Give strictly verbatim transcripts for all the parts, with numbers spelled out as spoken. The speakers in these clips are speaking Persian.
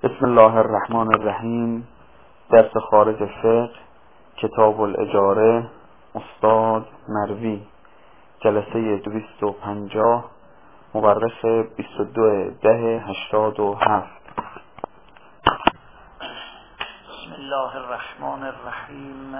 بسم الله الرحمن الرحیم. درس خارج فقه، کتاب الاجاره، استاد مروی، جلسه دویست و پنجاه، مورخ بیست و دو ده هشتاد و هفت. بسم الله الرحمن الرحیم.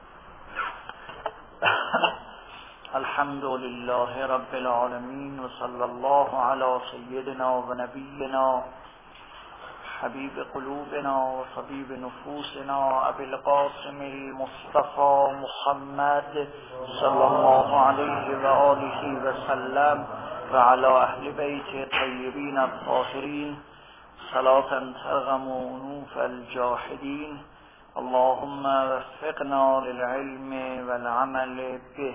الحمد لله رب العالمین و صلی الله علی سیدنا و نبینا حبیب قلوبنا و طبیب نفوسنا ابی القاسم المصطفى محمد صلی الله علیه و آله و سلم و علی اهل بیت طیبین الطاهرین صلاة ترغم انوف الجاحدین. اللهم وفقنا للعلم والعمل به.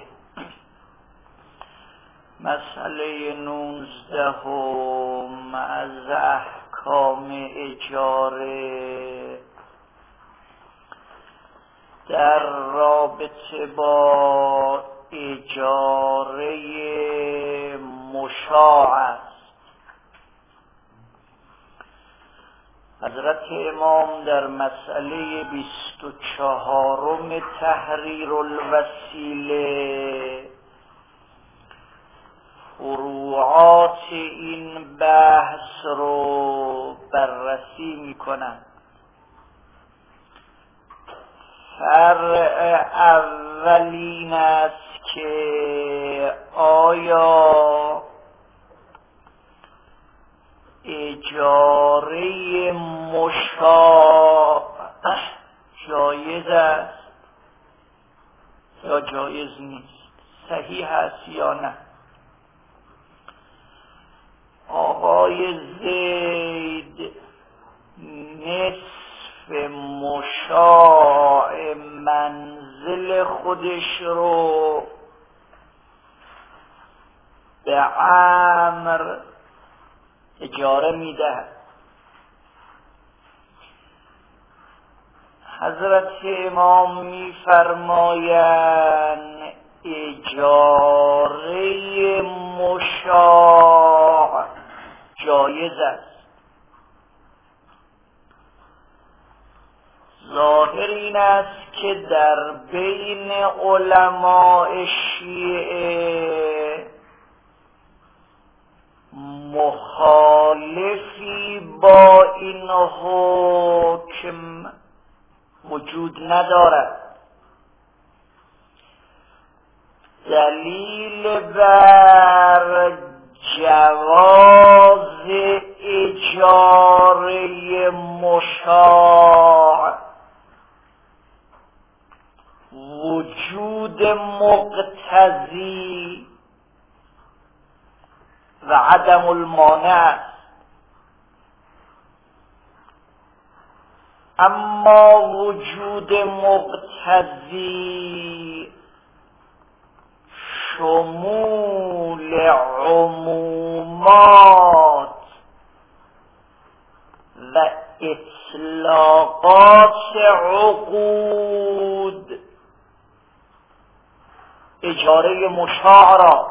مسئله نوزدهم از احکام اجاره در رابطه با اجاره مشاع است. حضرت امام در مسئله بیست و چهارم تحریر الوسیله فروعات این بحث رو بررسی میکنند. فرع اولین است که آیا اجاره مشاع جایز است یا جایز نیست، صحیح است یا نه. آقای زید نصف مشاع منزل خودش رو به عمرو اجاره میده. حضرت امام میفرمایند اجاره مشاع جایز است. ظاهر این است که در بین علماء شیعه مخالفی با این حکم وجود ندارد. دلیل بر جواز اجاره مشاع وجود مقتضی و عدم المانع، اما وجود مقتضی شمول عمومات و اطلاقات عقود اجاره مشاع را،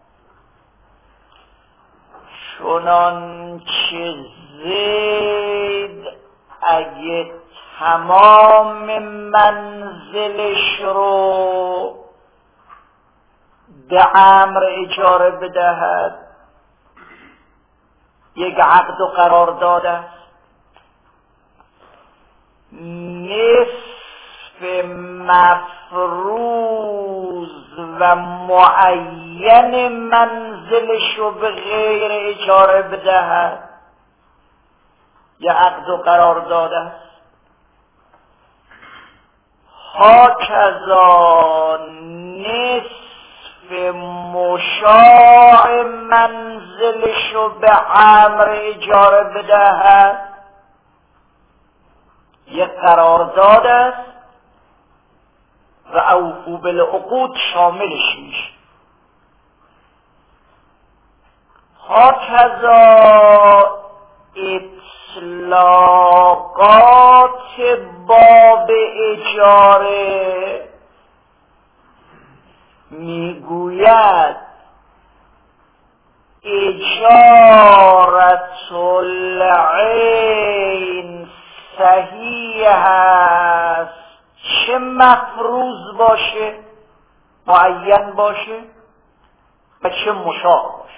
چنانچه زید اگه تمام منزلش رو به عمرو اجاره بدهد، یک عقد و قرارداد است. نصف مفروض و معین منزلش رو به غیر اجاره بدهد، یک عقد و قرارداد است. هاکذا نصف مشاع منزلش رو به عمرو اجاره بدهد، یک قرارداد است و اوفوا بالعقود شاملش میشه. هاکذا اطلاقات باب اجاره میگوید اجارت العین صحیح است، چه مفروض باشه، معین باشه و چه مشاع باشه.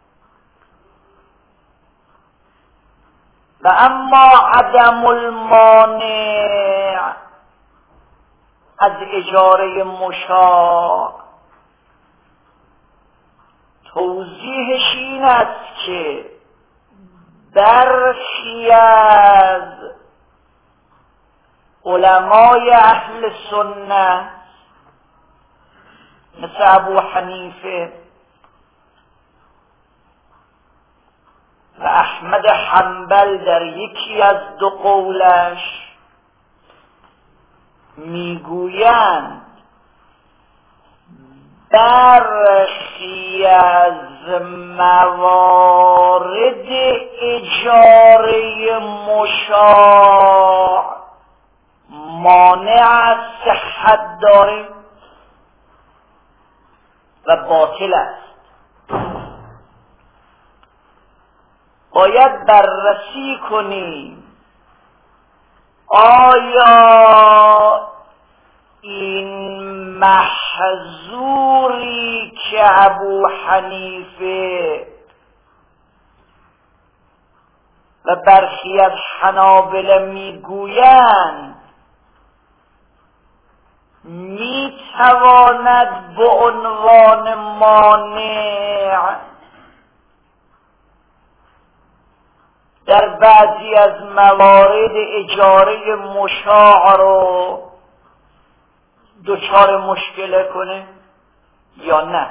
و اما عدم المانع از اجاره مشاع، توضیحش این است که برخی از علمای اهل سنت مثل ابو حنیفه و احمد حنبل در یکی از دو قولش میگویند برخی از موارد اجاره مشاع مانع از صحت داره و باطل است. باید بررسی کنیم آیا این محظوری که ابو حنیفه و برخی از حنابلة میگویند میتواند به عنوان مانع در بعضی از موارد اجاره مشاع رو دچار مشکل کنه یا نه.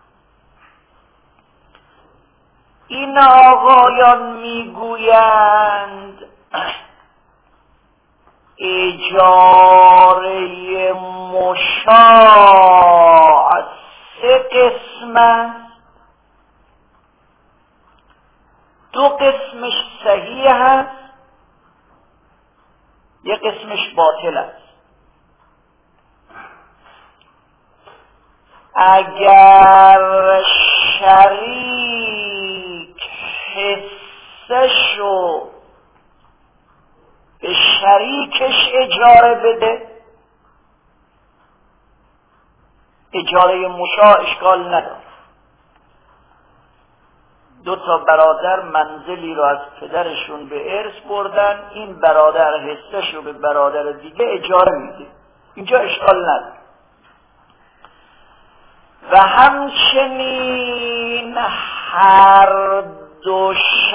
این آقایان میگویند اجاره مشاع سه قسم است، دو قسمش صحیح است، یک قسمش باطل است. اگر شریک حصه‌شو به شریکش اجاره بده، اجاره مشاع اشکال نداره. دو تا برادر منزلی رو از پدرشون به ارث بردن، این برادر حصه‌شو به برادر دیگه اجاره میده، اینجا اشکال نداره. و همچنین هر دو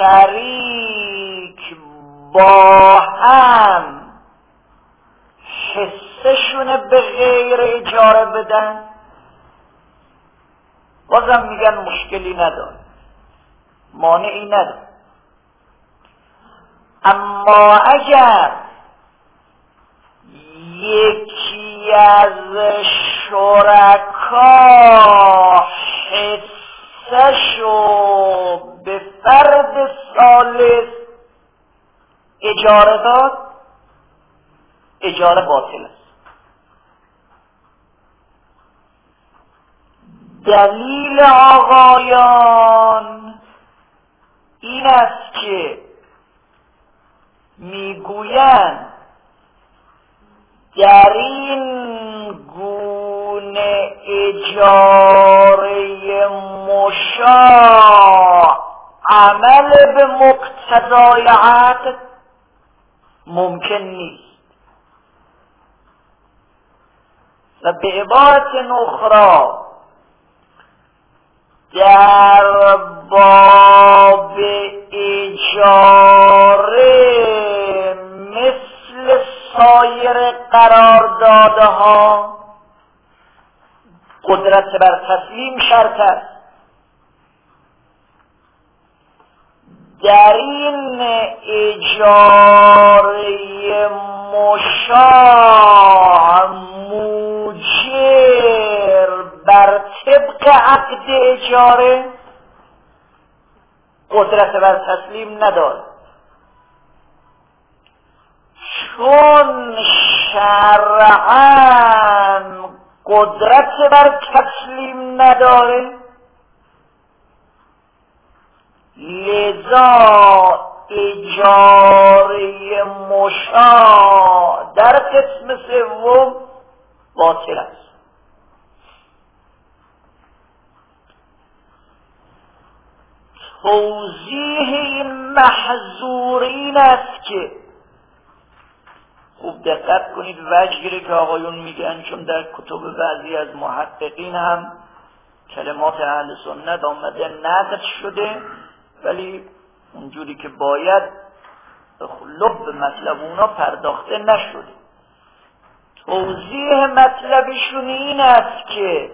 شریک با هم حصه‌شون به غیر اجاره بدن، بازم میگن مشکلی نداره، مانعی نداره. اما اگر یکی از شرکا حصه‌شو به فرد ثالث اجاره داد، اجاره باطل است. دلیل آقایان این است که میگویند در این گونه اجاره مشاع عمل به مقتضای عقد ممکن نیست. و به عبارت اخرى در باب اجاره مثل سایر قراردادها قدرت بر تسلیم شرط است. در این اجاره مشاع موجر بر طبق عقد اجاره قدرت بر تسلیم نداره، چون شرعاً قدرت بر تسلیم نداره، لذا اجاره مشاع در قسم سوم باطل است. توضیح این محظور این است که خوب دقت کنید وجهی که آقایون میگن، چون در کتب بعضی از محققین هم کلمات اهل سنت آمده نقد شده ولی اونجوری که باید لب مطلب اونا پرداخته نشده. توضیح مطلبشون این است که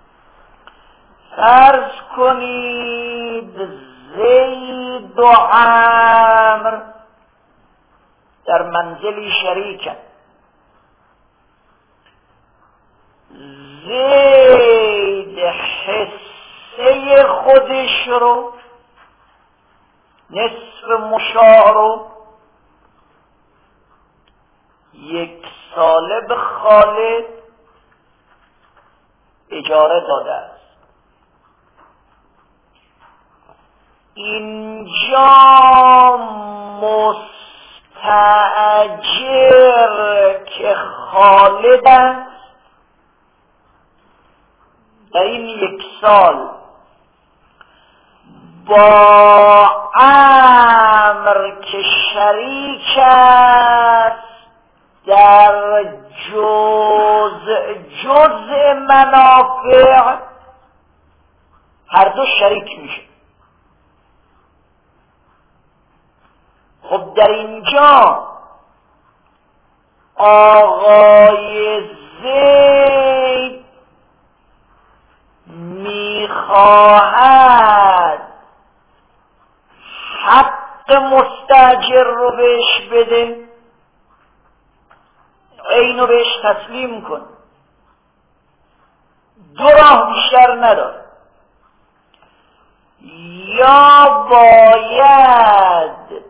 فرض کنید زید و عمرو در منزلی شریکن، زید حصه خودش رو نصف مشاع رو یک ساله به خالد اجاره داده است. اینجا مستأجر که خالد است در این یک سال با عمرو که شریک است در جزء جزء منافع هر دو شریک میشه. خب در اینجا آقای زید میخواهد حق مستاجر رو بهش بده، اینو بهش تسلیم کن، دو راه بیشتر نداره. یا باید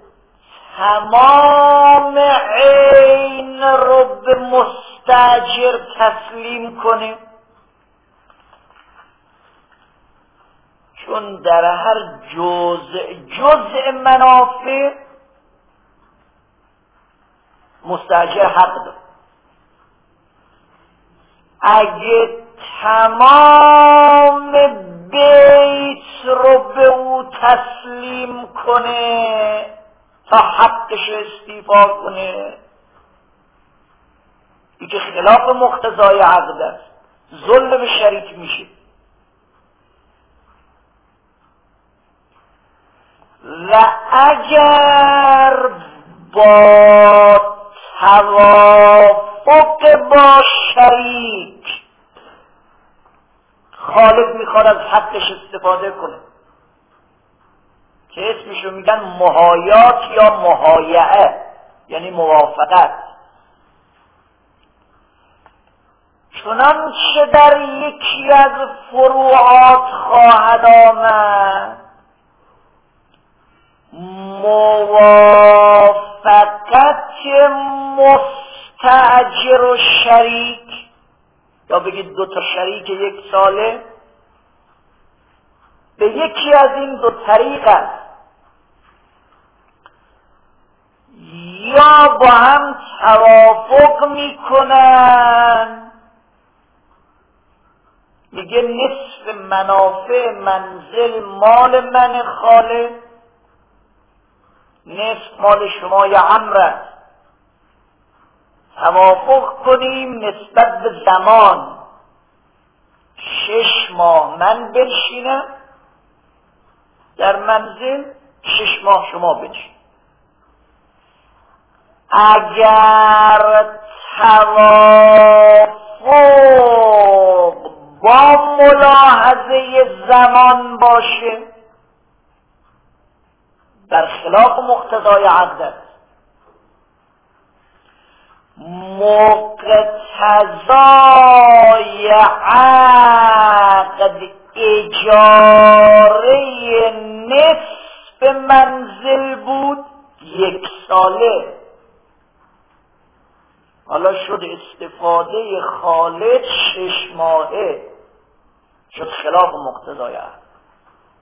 تمام عین رو به مستاجر تسلیم کنه، چون در هر جزء جزء منافع مستاجر حق داره. اگه تمام بیت رو به او تسلیم کنه تا حقش استیفا کنه، این که خلاف مقتضای عقد است، ظلم به شریک میشه. و اگر با توافق با شریک خالد میخواد از حقش استفاده کنه که اسمشو میگن محایات یا محایعه، یعنی موافقت، چنانچه در یکی از فروعات خواهد آمد موافقت مستاجر و شریک، یا بگید دو تا شریک یک ساله، به یکی از این دو طریق است: یا با هم توافق میکنن، میگه نصف منافع منزل مال من خالد، نصف مال شما یا عمرو، توافق کنیم نسبت به زمان، شش ماه من بنشینم در منزل، شش ماه شما بنشین. اگر توافق با ملاحظه زمان باشه برخلاف مقتضای عقد است. مقتضای عقد اجاره نصف منزل بود یک ساله، حالا شد استفاده خالد شش ماهه، شد خلاف مقتضای عقد.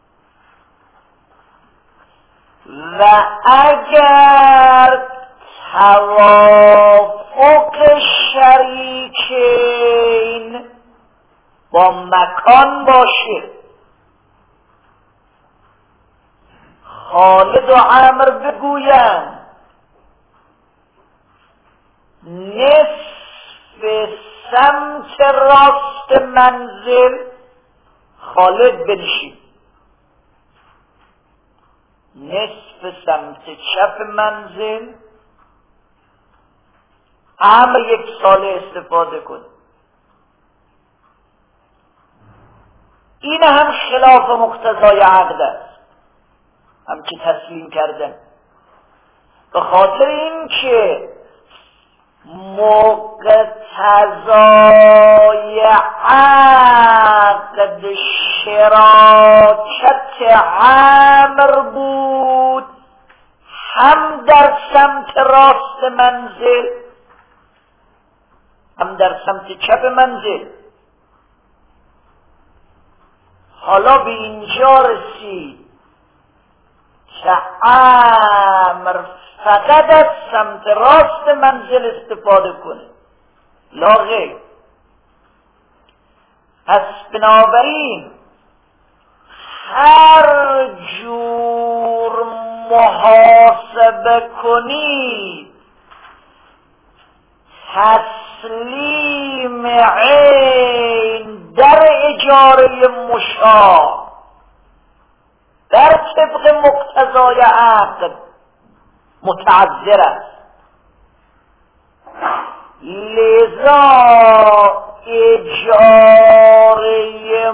و اگر توافق شریکین با مکان باشه. خالد و عمرو بگویند نصف سمت راست منزل خالد بنشین، نصف سمت چپ منزل عمرو یک سال استفاده کن. این هم خلاف مقتضای عقد است، هم که تسلیم کردن، به خاطر این که مقتضای عقد شراکت عمرو بود هم در سمت راست منزل هم در سمت چپ منزل. حالا به اینجا رسید که عمرو فقط از سمت راست منزل استفاده کنه، لا غیر. پس بنابراین هر جور محاسبه کنید تسلیم عین در اجاره مشاع در طبق مقتضای عقد متعذر است. لذا اجاره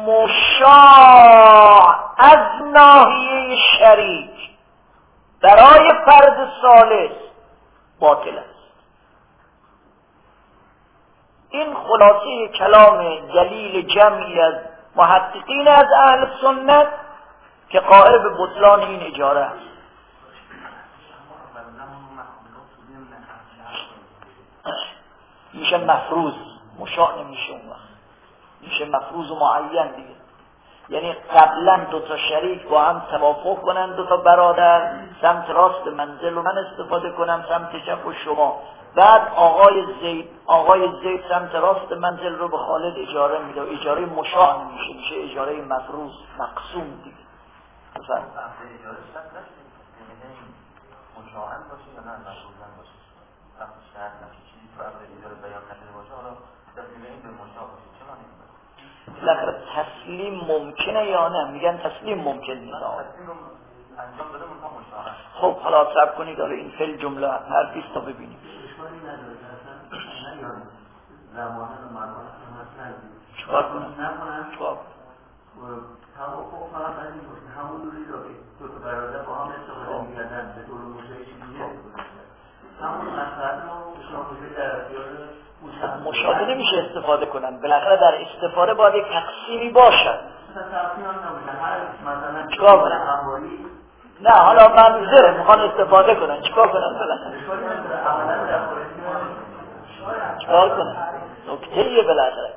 مشاع از ناحیه شریک برای فرد ثالث باطل است. این خلاصه کلام دلیل جمعی از محققین از اهل سنت که قائل به بطلان این اجاره است. میشه مفروض، مشاع نمیشه اون وقت، میشه مفروض و معین دیگه. یعنی قبلا دو تا شریک با هم توافق کنن، دو تا برادر سمت راست منزل و من استفاده کنم سمت چپ و شما، بعد آقای زید آقای زید سمت راست منزل رو به خالد اجاره میده، اجاره مشاع نمیشه، میشه اجاره مفروض مقسوم دیگه. مثلا اجاره شرط نشه، مشاعن باشه یا نه مفروضن باشه. وقتی شرط نشه چیزی تو عقد اجاره بیان نشده باشه، حالا تسلیم این به مشاع باشه، چه معنی داره؟ بالاخره تسلیم ممکنه یا نه؟ میگن تسلیم ممکن نیست. تسلیم انجام بده منتها مشاعن. خب حالا صبر کنید، حالا این فعل جمله حرفی است تا ببینیم. اشکالی نداره اصلا زمانه و مکان مثلا چیکار کنم؟ نکنم چیکار کنم؟ توافق فقط از این باشه، همون دوری رو که دو تا برادر با هم استفاده می‌کردن به طور مشاهده دیگه همون مسئله رو مشاهده در اختیار مشاهده نمیشه استفاده کنن، بالاخره در استفاده باید یک تقسیمی باشد. مثلا چیکار کنن؟ نه حالا منظره میخوان استفاده کنن، چیکار کنن بالاخره؟ چیکار کنن؟ نکته‌ایه بالاخره.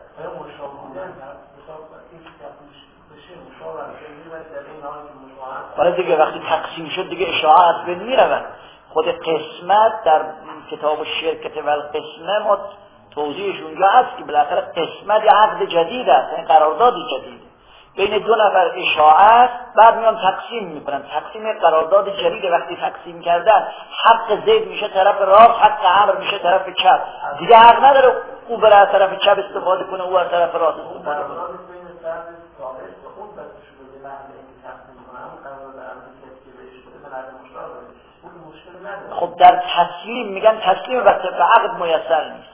برای دیگه وقتی تقسیم شد دیگه اشاعه از بین میرون. خود قسمت در کتاب شرکت و القسمه ما توضیحش اونجا هست که بالاخره قسمت یه عقد جدید است، این قرارداد جدیده بین دو نفر اشاعه است، بعد میان تقسیم میکنن، تقسیم قرارداد جدید. وقتی تقسیم کردن حق زید میشه طرف راست، حق عمرو میشه طرف چپ، دیگه حق نداره او بره از طرف چپ استفاده کنه او از طرف راست استفاده کنه. خب در تسلیم میگن تسلیم وقتی به عقد میسر نیست.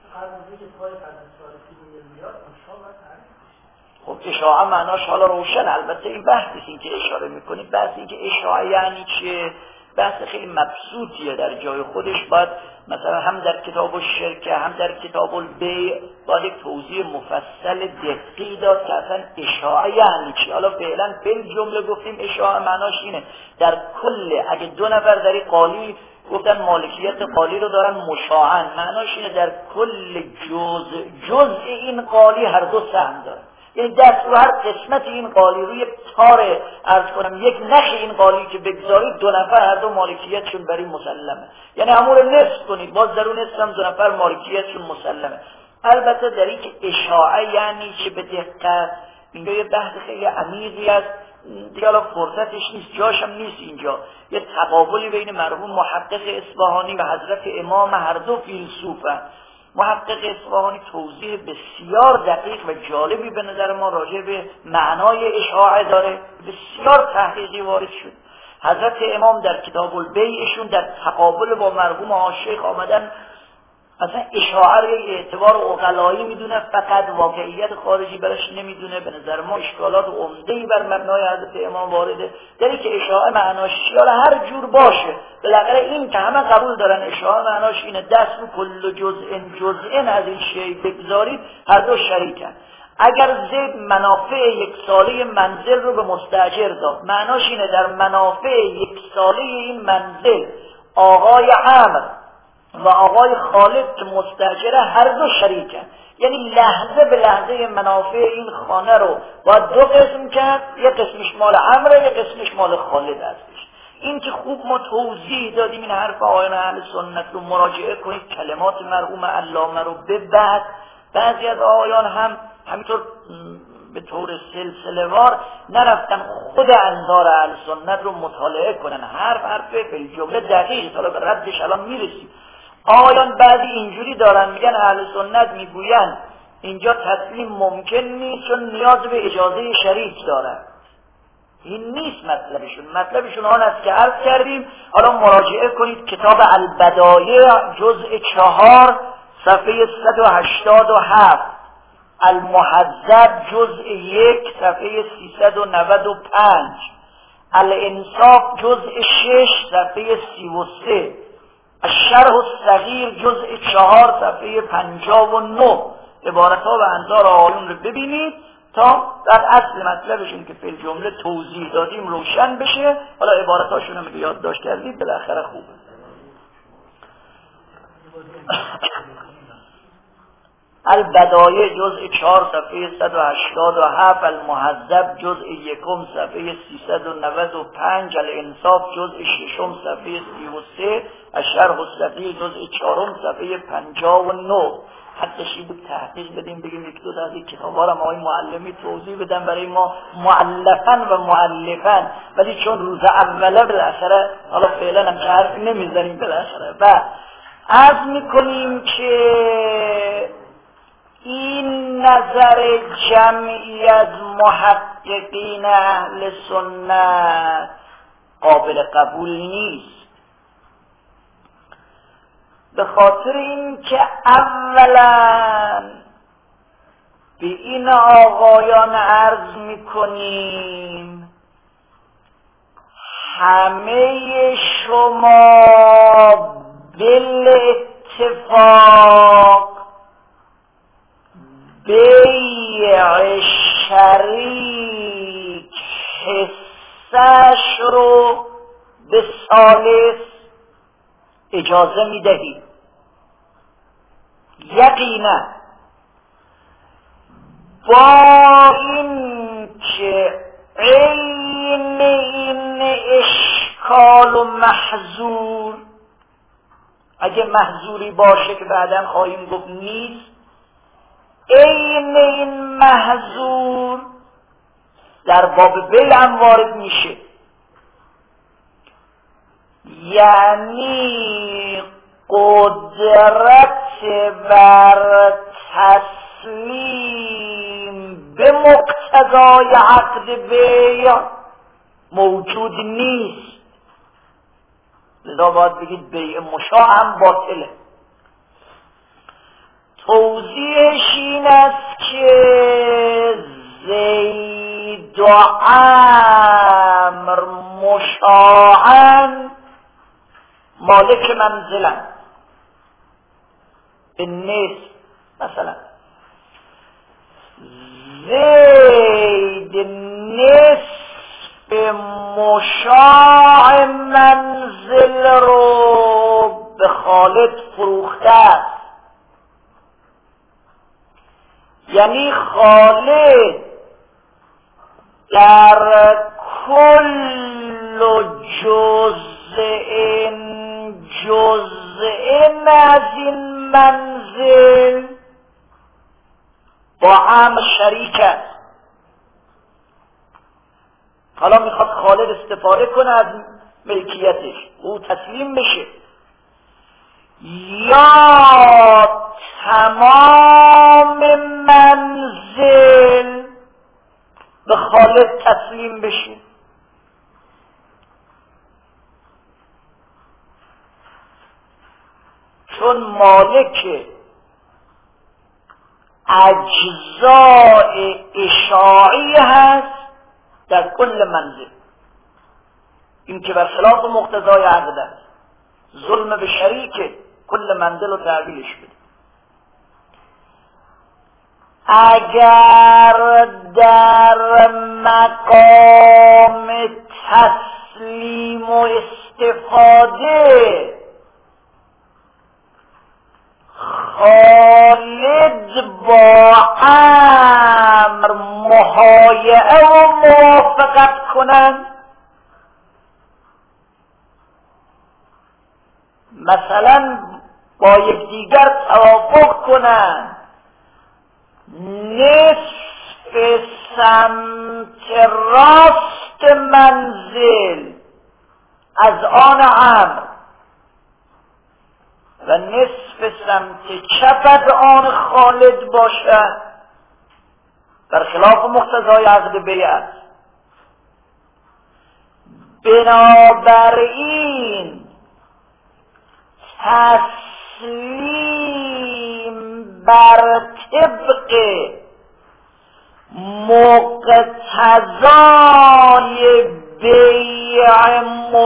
خب اشاعه معناش حالا روشن، البته این بحثی این که اشاره میکنید بحثی این که اشاعه یعنی چه، بحث خیلی مبسوطیه در جای خودش. باید مثلا هم در کتاب الشرکه هم در کتاب البیع باید یک توضیح مفصل دقیقی داد که اصلا اشاعه یعنی چی. حالا فعلا فعل جمله گفتیم اشاعه معناش اینه در کل، اگه دو نفر در قالی گفتن مالکیت قالی رو دارن مشاعن، معناش اینه در کل جزء جزء این قالی هر دو سهم دارن. یعنی دست رو هر قسمت این قالی روی تار عرض کنم یک نخ این قالی که بگذارید دو نفر هر دو مالکیتشون بر این مسلمه، یعنی همون رو نصف کنید باز در اون نصف هم دو نفر مالکیتشون مسلمه. البته در این که اشاعه یعنی چه به دقت، اینجا یه بحث خیلی عمیقی است دیگه، حالا فرصتش نیست جاش هم نیست اینجا. یه تقابلی بین مرحوم محقق اصفهانی و حضرت امام هر دو فیلسوفن. محقق اصفهانی توضیح بسیار دقیق و جالبی به نظر ما راجع به معنای اشاعه داره، بسیار تحقیقی وارد شد. حضرت امام در کتاب البیعشون در تقابل با مرحوم آشیخ آمدن مثلا اشاعه رو اعتبار عقلایی میدونه، فقط واقعیت خارجی برش نمیدونه. به نظر ما اشکالات عمده‌ای بر مبنای حضرت امام وارده، داری که اشاعه معناش حالا هر جور باشه، بالاخره این که همه قبول دارن اشاعه معناش اینه دست رو کل جزء جزء از این شیء بگذارید هر دو شریکن. اگر زید منافع یک ساله منزل رو به مستاجر داد، معناش اینه در منافع یک ساله این منزل آقای عمرو و آقای خالد که مستاجره هر دو شریکن، یعنی لحظه به لحظه منافع این خانه رو با دو قسم کرد، یک قسمش مال عمرو یک قسمش مال خالد هستش. این که خوب ما توضیح دادیم این حرف آقایان اهل سنت رو مراجعه کنید، کلمات مرحوم علامه رو به بعد بعضی از آقایان هم همینطور به طور سلسله وار نرفتن خود انظار اهل سنت رو مطالعه کنن، حرف حرف به جمله دقیق، حالا به ردش الان میرسیم. آقایان بعضی اینجوری دارن میگن اهل سنت میگوین اینجا تسلیم ممکن نیست چون نیاز به اجازه شریک دارن. این نیست مطلبشون، مطلبشون آن است که عرض کردیم. حالا مراجعه کنید کتاب البدایع جزء چهار صفحه صد و هشتاد و هفت، المحذب جزء یک صفحه سیصد و نود و پنج، الانصاف جزء شش صفحه سی و سه، الشرح الصغیر جزء چهار صفحه پنجاه و نه. عبارت ها و انظار آقایون رو ببینید تا در اصل مطلبشون که فی الجمله توضیح دادیم روشن بشه. حالا عبارت هاشون هم یاد داشت کردید بالاخره خوبه. البدایع جزء چهار صفحه صد و هشتاد و هفت، المحذب جزء یکم صفحه سیصد و نود و پنج، الانصاف جزء ششم صفحه سی و سه، الشرح الصغیر جزء چهارم صفحه پنجاه و نه. حدشی بود تحقیق بدیم بگیم یک دو تا از این کتاب‌ها رو آقای معلمی توضیح بدن برای ما مؤلفاً و مؤلفاً، ولی چون روز اوله بالاخره حالا فعلا هم حرف نمیزنیم بالاخره و عرض میکنیم که این نظر جمعی از محققین اهل سنت قابل قبول نیست، به خاطر این که اولا به این آقایان عرض میکنیم همه شما بالاتفاق بیع شریک حصهش رو به ثالث اجازه میدهید. یقینا با این که عین این اشکال و محظور، اگه محظوری باشه که بعداً خواهیم گفت نیست، عین این محظور در باب بیع هم وارد میشه، یعنی قدرت بر تسلیم به مقتضای عقد بیع موجود نیست. لذا باید بگید بیع مشاع هم باطله. توضیحش این است که زید و عمرو مشاعن مالک منزلن به نصف، مثلا زید نصف مشاع منزل رو به خالد فروخته است، یعنی خالق در کل جزء جزء از این منزل با هم شریک است. حالا میخواد خالق استفاده کنه از ملکیتش، او تسلیم بشه یا تمام منزل به خالق تسلیم بشه. چون مالک اجزاء اشاعی هست در کل منزل، این که بر خلاف مقتضای عقد است، ظلم به شریک کل منزل رو تعبیرش بده. اگر در مقام تسلیم و استفاده خالد با امر محایعه و موافقت کنند، مثلا با یکدیگر توافق کنند نصف سمت راست منزل از آن امر و نصف سمت چپ از آن خالد باشد، در خلاف مقتضای عقد بیعت. بنابراین تسلیم بر طبق مقتضای بیع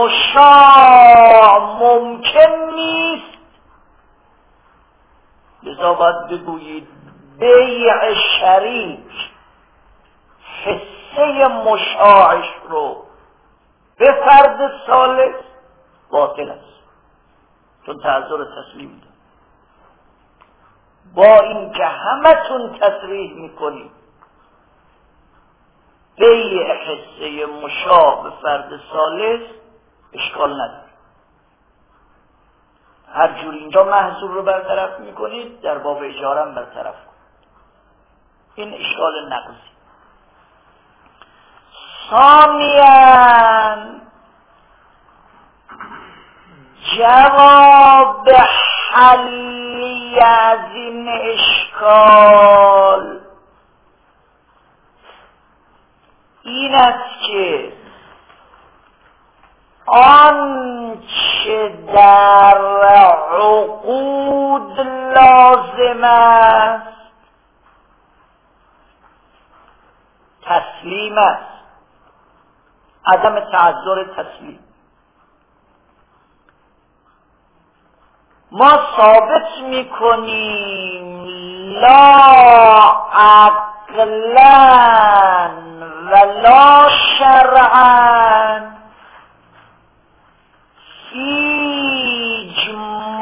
مشاع ممکن نیست، لذا باید بگویید بیع شریک حصه مشاعش رو به فرد ثالث باطل است، چون تعذر تسلیم ده. با اینکه همتون تصریح میکنید بیع حصه مشاع به فرد ثالث اشکال نداره، هر جور اینجا محصول رو برطرف میکنید در باب اجاره هم برطرف کنید، این اشکال نقضی. ثانیاً جواب حلی از این اشکال این است که آنچه در عقود لازم است تسلیم است، عدم تعذر تسلیم. ما ثابت میکنیم لا عقلا ولا شرعا هیچ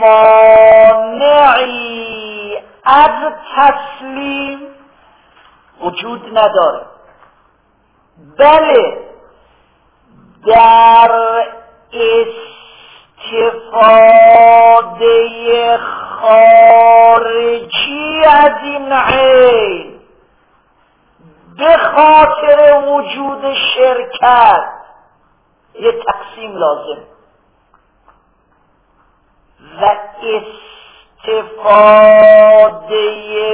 مانعی از تسلیم وجود نداره، بله در استفاده خارجی از این عین به خاطر وجود شرکت یه تقسیم لازم و استفاده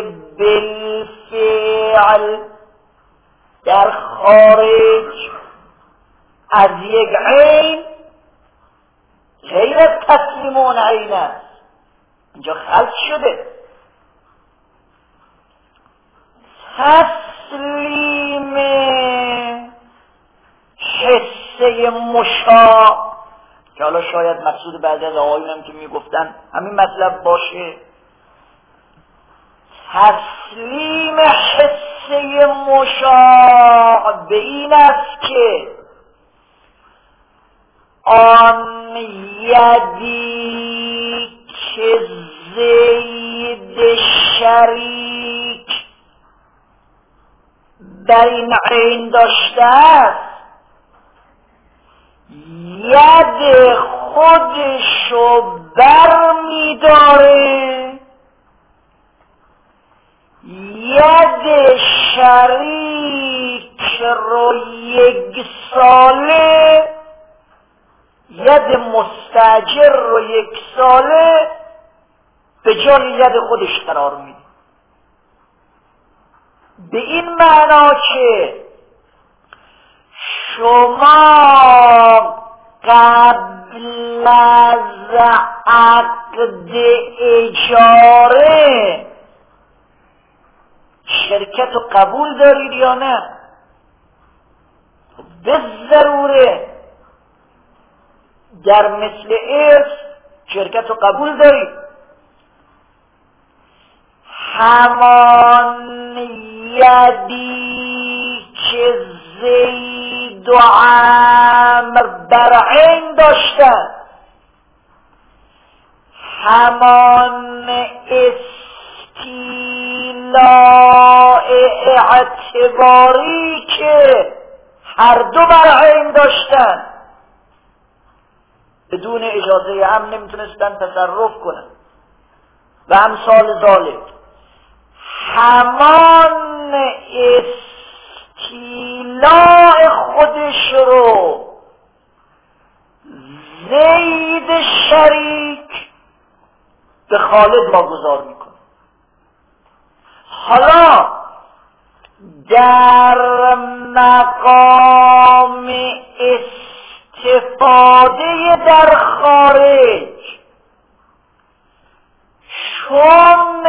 بالفعل در خارج از یک عین غیر از تسلیم اون عین است، اینجا خلط شده. تسلیم حصه مشاع که حالا شاید مقصود بعضی از آقایون هم که میگفتن همین مطلب باشه، تسلیم حصه مشاع به این است که آن یدی که زید شریک بر این عین داشته است ید خودشو بر می داره، ید شریک رو یک ساله، ید مستاجر رو یک ساله به جای ید خودش قرار میده. به این معنا که شما قبل از عقد اجاره شرکت رو قبول دارید یا نه؟ به ضروره در مثل ارث شرکت رو قبول دارید. همان یدی که زید و عمر بر عین داشتن، همان استیلاء اعتباری که هر دو بر عین داشتن، بدون اجازه هم نمیتونستن تصرف کنن و امثال ذالک. همان استیلاء خودش رو زید شریک به خالد واگذار میکنه. حالا در مقام استفاده در خارج چون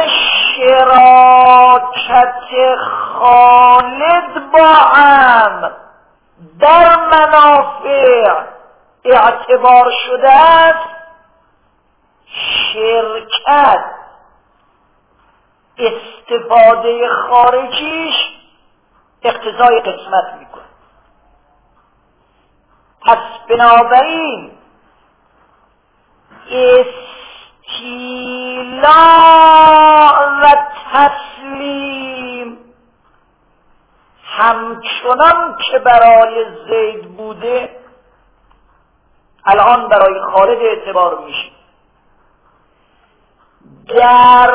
شراکت خالد با هم در منافع اعتبار شده است، شرکت استفاده خارجیش اقتضای قسمت میکنه. پس بنابراین استیلاء و تسلیم همچنان که برای زید بوده الان برای خالد اعتبار میشه. در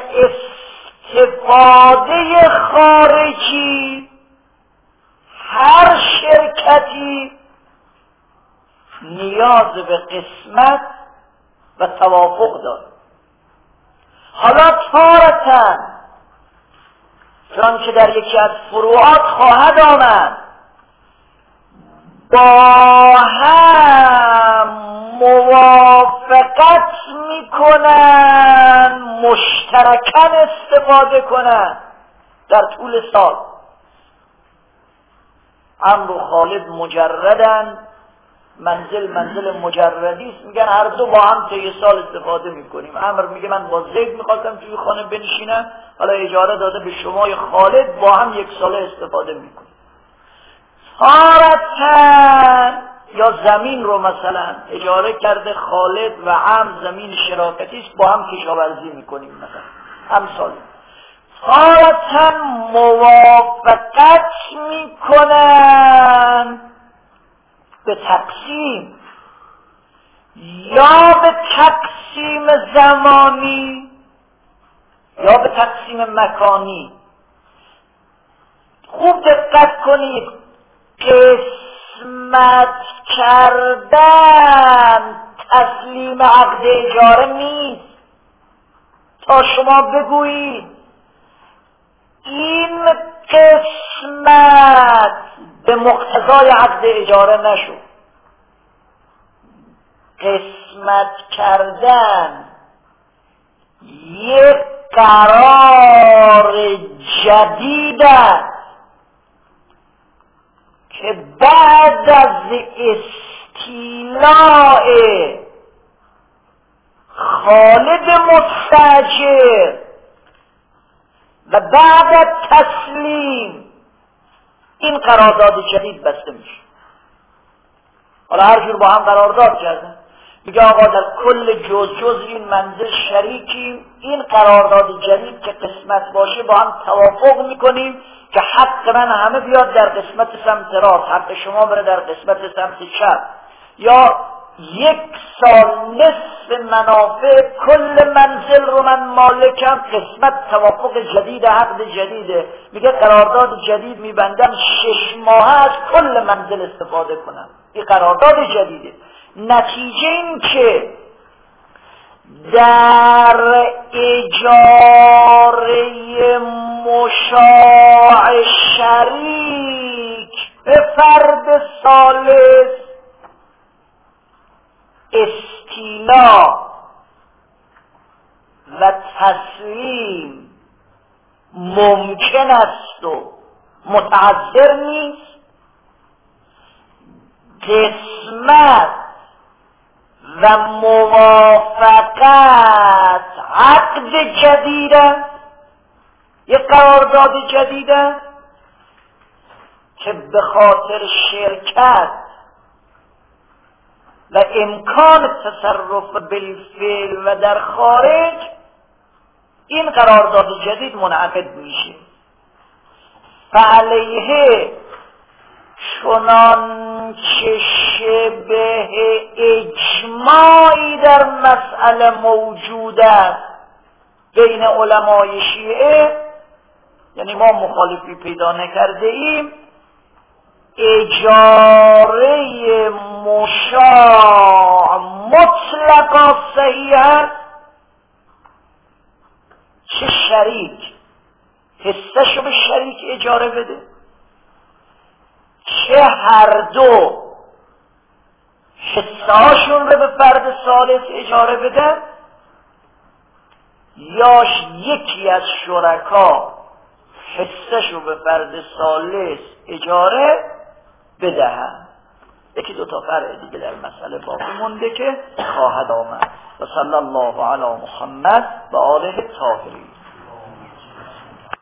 استفاده خارجی هر شرکتی نیاز به قسمت و توافق داره. حالا تارتاً چون که در یکی از فروعات خواهد آمد با هم موافقت میکنن مشترکاً استفاده کنن در طول سال. عمرو و خالد مجردن، منزل منزل مجردی است، میگن هر دو با هم طی سال استفاده میکنیم. عمرو میگه من با زید میخواستم توی خانه بنشینم، حالا اجاره داده به شمای خالد، با هم یک ساله استفاده میکنیم. تارتاً یا زمین رو مثلا اجاره کرده خالد و عمرو، زمین شراکتی است، با هم کشاورزی میکنیم مثلا امثال. تارتاً موافقت میکنن به تقسیم یا به تقسیم زمانی یا به تقسیم مکانی. خوب دقت کنید، قسمت کردن تسلیم عقد اجاره نیست تا شما بگویید این قسمت به مقتضای عقد اجاره نشد. قسمت کردن یک قرار جدید است که بعد از استیلاء خالد مستاجر و بعد از تسلیم این قرارداد جدید بسته میشه. حالا هر جور با هم قرارداد کردن، میگه آقا در کل جز جز این منزل شریکیم، این قرارداد جدید که قسمت باشه با هم توافق میکنیم که حق من همه بیاد در قسمت سمت راست، حق شما بره در قسمت سمت چپ، یا یک سال نصف منافع کل منزل رو من مالکم، قسمت توافق جدید، عقد جدیده. میگه قرارداد جدید میبندم شش ماه از کل منزل استفاده کنم، این قرارداد جدیده. نتیجه این که در اجاره مشاع شریک به فرد ثالث استیلا و تسلیم ممکن است و متعذر نیست، قسمت و موافقت عقد جدید است، یک قرارداد جدید است که به خاطر شرکت و امکان تصرف بالفعل و در خارج این قرارداد جدید منعقد میشه. فعلیه چنان که شبه اجماعی در مسئله موجود است بین علمای شیعه، یعنی ما مخالفی پیدا نکرده ایم، اجاره مشاع مطلقا صحیح است، چه شریک حصه‌شو به شریک اجاره بده، چه هر دو حصه‌هاشون رو به فرد ثالث اجاره بده، یا یکی از شرکا حصه‌شو به فرد ثالث اجاره بدهند. یکی دو تا فرع دیگه در مسئله باقی مونده که خواهد آمد. و صلی الله علی محمد و آله الطاهرین.